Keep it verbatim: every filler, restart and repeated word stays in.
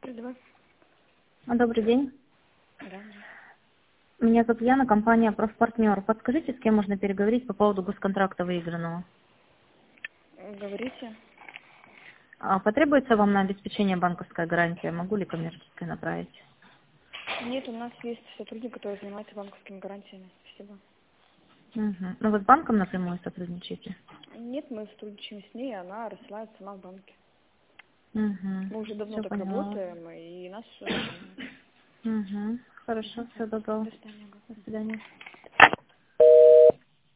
Давай. Добрый день. Да. Меня зовут Яна, компания «Профпартнер». Подскажите, с кем можно переговорить по поводу госконтракта выигранного? Говорите. А потребуется вам на обеспечение банковская гарантия? Могу ли коммерческая направить? Нет, у нас есть сотрудник, который занимается банковскими гарантиями. Спасибо. Угу. Ну вы с банком напрямую сотрудничаете? Нет, мы сотрудничаем с ней, она рассылает сама в банке. Угу. Мы уже давно Все так поняла. работаем, и нас все устраивает. Угу. Хорошо, всего доброго. До свидания. До свидания.